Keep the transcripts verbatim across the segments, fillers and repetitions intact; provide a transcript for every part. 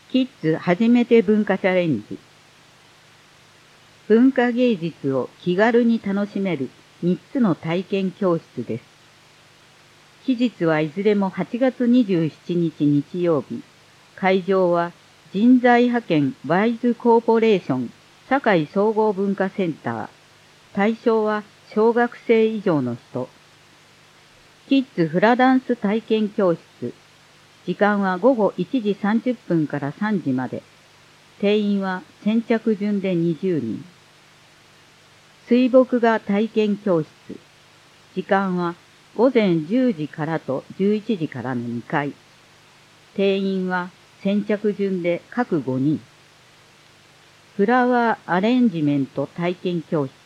キッズ初めて文化チャレンジ。文化芸術を気軽に楽しめるみっつの体験教室です。期日はいずれもはちがつにじゅうしちにち日曜日。会場は人材派遣ワイズコーポレーション堺総合文化センター。対象は小学生以上の人。キッズフラダンス体験教室。時間はごごいちじさんじゅっぷんからさんじまで。定員は先着順でにじゅうにん。水墨画体験教室。時間はごぜんじゅうじからとじゅういちじからのにかい。定員は先着順で各ごにん。フラワーアレンジメント体験教室。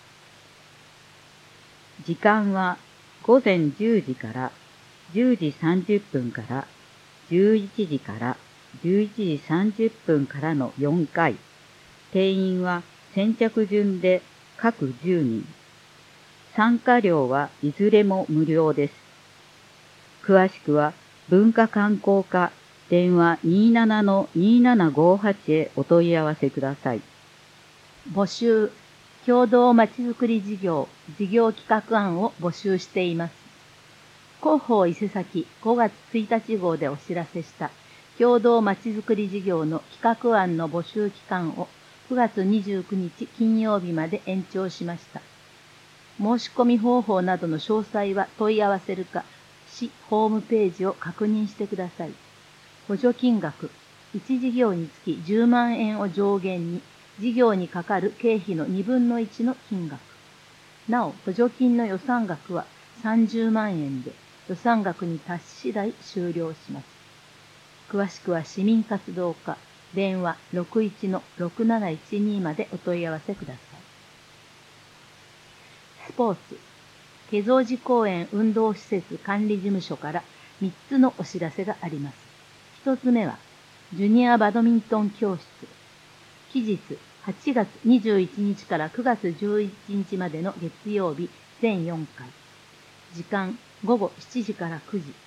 時間はごぜんじゅうじからじゅうじさんじゅっぷんからじゅういちじからじゅういちじさんじゅっぷんからのよんかい。定員は先着順で各じゅうにん。参加料はいずれも無料です。詳しくは文化観光課電話 にじゅうななのにーななごはち へお問い合わせください。 募集、共同まちづくり事業、事業企画案を募集しています。広報伊勢崎ごがつついたち号でお知らせした共同まちづくり事業の企画案の募集期間をくがつにじゅうくにち金曜日まで延長しました。申し込み方法などの詳細は問い合わせるか、市ホームページを確認してください。補助金額、いちじぎょうにつきじゅうまんえんを上限に、事業にかかる経費のにぶんのいちの金額。なお、補助金の予算額はさんじゅうまんえんで、予算額に達し次第終了します。詳しくは市民活動課、電話 ろくいちのろくなないちに までお問い合わせください。スポーツ、華蔵寺公園運動施設管理事務所からみっつのお知らせがあります。ひとつめは、ジュニアバドミントン教室。期日はちがつにじゅういちにちからくがつじゅういちにちまでの月曜日全よんかい。時間ごごしちじからくじ。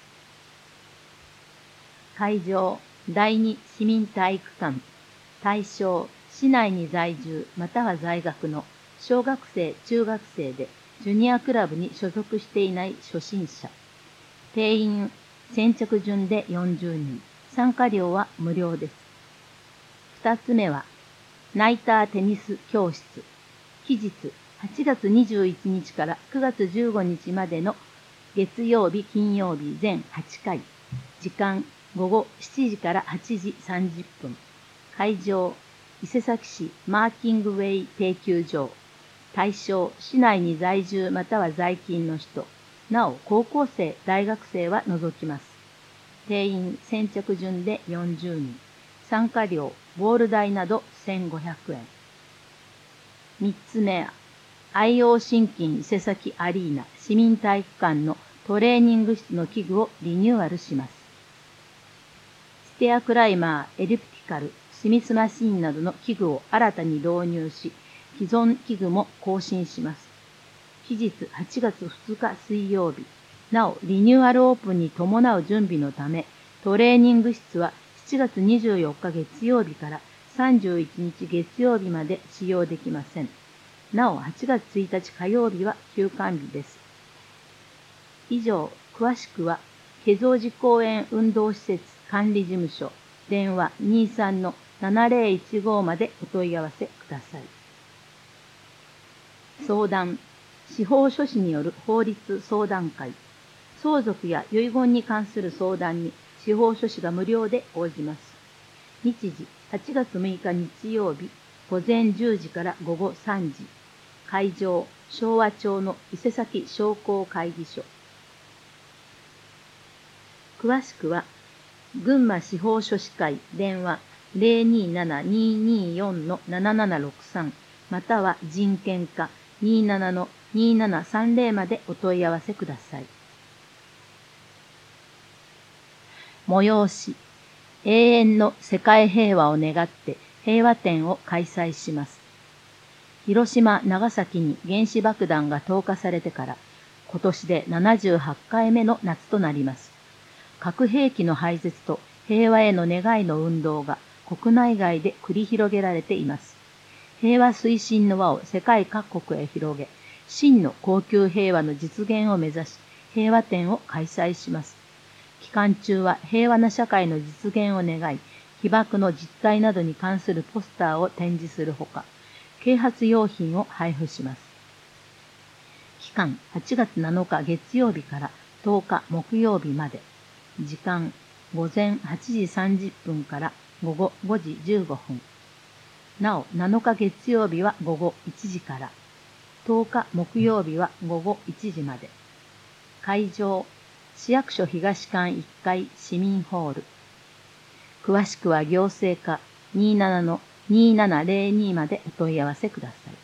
会場だいに市民体育館。対象市内に在住または在学の小学生・中学生でジュニアクラブに所属していない初心者。定員先着順でよんじゅうにん。参加料は無料です。二つ目はナイターテニス教室。期日はちがつにじゅういちにちからくがつじゅうごにちまでの月曜日金曜日全はちかい。時間ごごしちじからはちじさんじゅっぷん。会場伊勢崎市マーキングウェイ定休場。対象市内に在住または在勤の人。なお高校生大学生は除きます。定員先着順でよんじゅうにん。参加料ボール代などせんごひゃくえん。三つ目は愛用新金伊勢崎アリーナ市民体育館のトレーニング室の器具をリニューアルします。ステアクライマー、エリプティカル、スミスマシンなどの器具を新たに導入し、既存器具も更新します。期日はちがつふつか水曜日。なお、リニューアルオープンに伴う準備のため、トレーニング室はしちがつにじゅうよっか月曜日からさんじゅういちにち月曜日まで使用できません。なお、はちがつついたち火曜日は休館日です。以上、詳しくは、華蔵寺公園運動施設管理事務所、電話 にじゅうさんのななぜろいちご までお問い合わせください。相談、司法書士による法律相談会。相続や遺言に関する相談に司法書士が無料で応じます。日時、はちがつむいか日曜日、ごぜんじゅうじからごごさんじ。会場、昭和町の伊勢崎商工会議所。詳しくは、群馬司法書士会電話 ゼロにーななにーにーよんのななななろくさん または人権課 にじゅうななのにーななさんぜろ までお問い合わせください。催し、永遠の世界平和を願って平和展を開催します。広島、長崎に原子爆弾が投下されてから今年でななじゅうはちかいめの夏となります。核兵器の廃絶と平和への願いの運動が国内外で繰り広げられています。平和推進の輪を世界各国へ広げ、真の恒久平和の実現を目指し、平和展を開催します。期間中は平和な社会の実現を願い、被爆の実態などに関するポスターを展示するほか、啓発用品を配布します。期間はちがつなのか月曜日からとおか木曜日まで。時間ごぜんはちじさんじゅっぷんからごごごじじゅうごふん。なおなのか月曜日はごごいちじから、とおか木曜日はごごいちじまで。会場、市役所東館いっかい市民ホール。詳しくは行政課 にじゅうななのにじゅうななぜろに までお問い合わせください。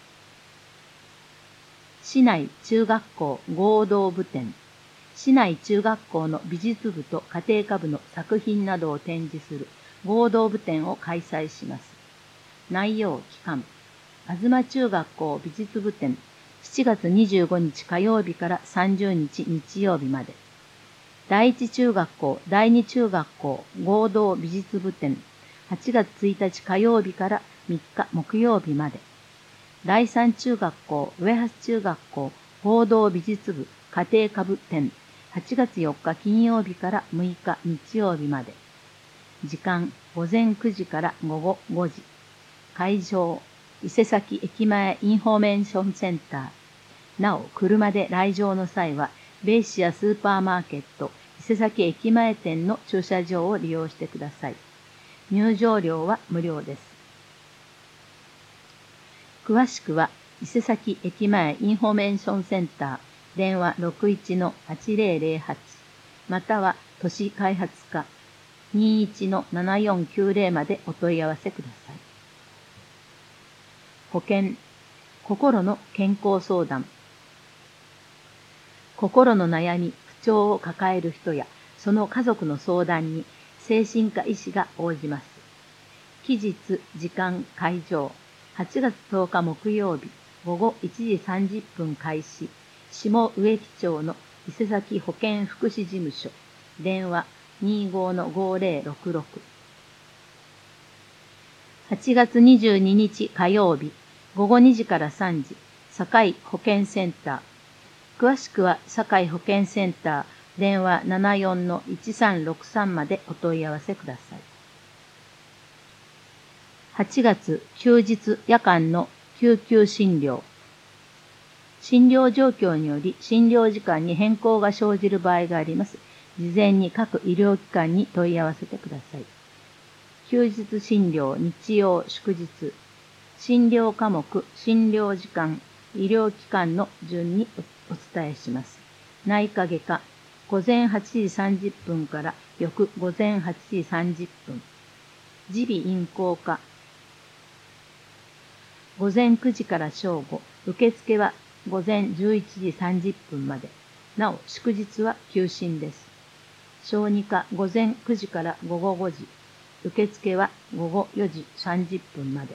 市内中学校合同部展。市内中学校の美術部と家庭科部の作品などを展示する合同部展を開催します。内容期間、東中学校美術部展、しちがつにじゅうごにち火曜日からさんじゅうにち日曜日まで。第一中学校、第二中学校合同美術部展、はちがつついたち火曜日からみっか木曜日まで。第三中学校、上橋中学校合同美術部家庭科部展、はちがつよっか金曜日からむいか日曜日まで。時間、ごぜんくじからごごごじ。会場、伊勢崎駅前インフォメーションセンター。なお、車で来場の際は、ベイシアスーパーマーケット伊勢崎駅前店の駐車場を利用してください。入場料は無料です。詳しくは、伊勢崎駅前インフォメーションセンター、電話 ろくいちのはちぜろぜろはち、または都市開発課 にじゅういちのななよんきゅうぜろ までお問い合わせください。保健、心の健康相談。心の悩み、不調を抱える人やその家族の相談に精神科医師が応じます。期日、時間、会場、はちがつとおか木曜日、ごごいちじさんじゅっぷん開始、下植木町の伊勢崎保健福祉事務所、電話 にじゅうごのごぜろろくろく。はちがつにじゅうににち火曜日、ごごにじからさんじ、堺保健センター。詳しくは堺保健センター、電話 ななよんのいちさんろくさん までお問い合わせください。はちがつ休日夜間の救急診療。診療状況により診療時間に変更が生じる場合があります。事前に各医療機関に問い合わせてください。休日診療、日曜、祝日。診療科目、診療時間、医療機関の順にお伝えします。内科外科、ごぜんはちじさんじゅっぷんから翌ごぜんはちじさんじゅっぷん。耳鼻咽喉科、ごぜんくじから正午、受付はごぜんじゅういちじさんじゅっぷんまで。なお、祝日は休診です。小児科ごぜんくじからごごごじ、受付はごごよじさんじゅっぷんまで。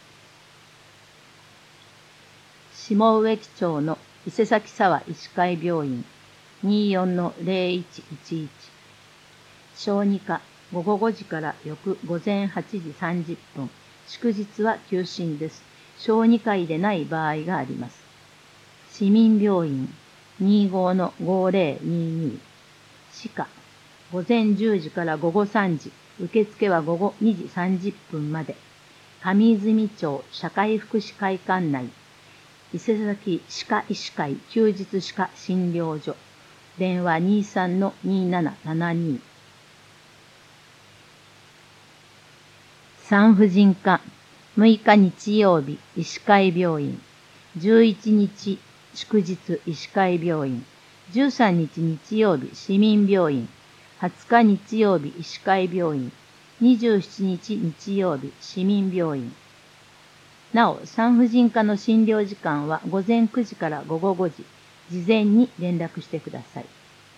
下植木町の伊勢崎沢医師会病院 にじゅうよんのぜろいちいちいち。小児科ごごごじから翌ごぜんはちじさんじゅっぷん。祝日は休診です。小児科医でない場合があります。市民病院 にじゅうごのごぜろにに。歯科ごぜんじゅうじからごごさんじ。受付はごごにじさんじゅっぷんまで。上泉町社会福祉会館内。伊勢崎歯科医師会休日歯科診療所。電話 にじゅうさんのにじゅうななななに。産婦人科むいか日曜日医師会病院。じゅういちにち祝日医師会病院。じゅうさんにち日曜日市民病院。はつか日曜日医師会病院。にじゅうしちにち日曜日市民病院。なお、産婦人科の診療時間はごぜんくじからごごごじ。事前に連絡してください。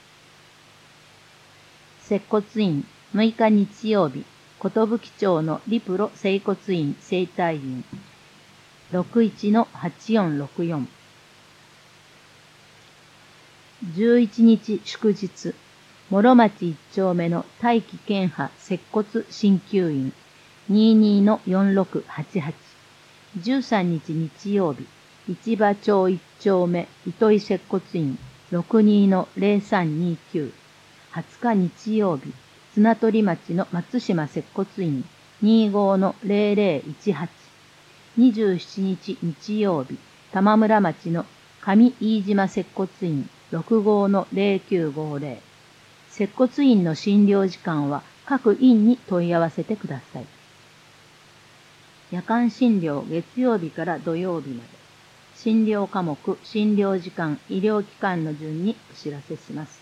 接骨院むいか日曜日、寿町のリプロ整骨院整体院。ろくいちのはちよんろくよん。じゅういちにち祝日、 諸町一丁目の大気健派接骨鍼灸院 にじゅうにのよんろくはちはち。じゅうさんにち日曜日、市場町一丁目糸井接骨院 ろくじゅうにのぜろさんにきゅう。はつか日曜日、綱取町の松島接骨院 にじゅうごのぜろぜろいちはち。にじゅうしちにち日曜日、玉村町の上飯島接骨院 ろくじゅうごのぜろきゅうごぜろ。接骨院の診療時間は各院に問い合わせてください。夜間診療月曜日から土曜日まで。診療科目、診療時間、医療機関の順にお知らせします。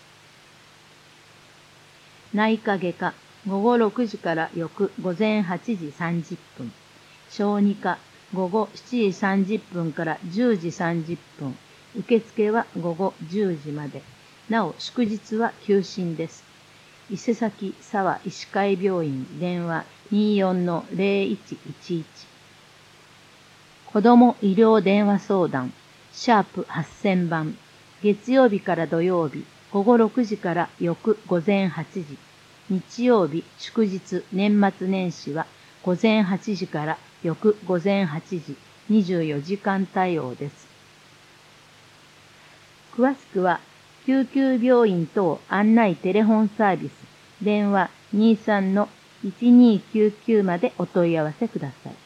内科外科、午後ろくじから翌午前はちじさんじゅっぷん。小児科、午後しちじさんじゅっぷんからじゅうじさんじゅっぷん。受付は午後じゅうじまで。なお、祝日は休診です。伊勢崎沢医師会病院電話 にじゅうよんのぜろいちいちいち。子ども医療電話相談、シャープはっせんばん。月曜日から土曜日、午後ろくじから翌午前はちじ。日曜日、祝日、年末年始は午前はちじから翌午前はちじ、にじゅうよじかん対応です。詳しくは、救急病院等案内テレフォンサービス、電話にじゅうさんのいちにーきゅうきゅうまでお問い合わせください。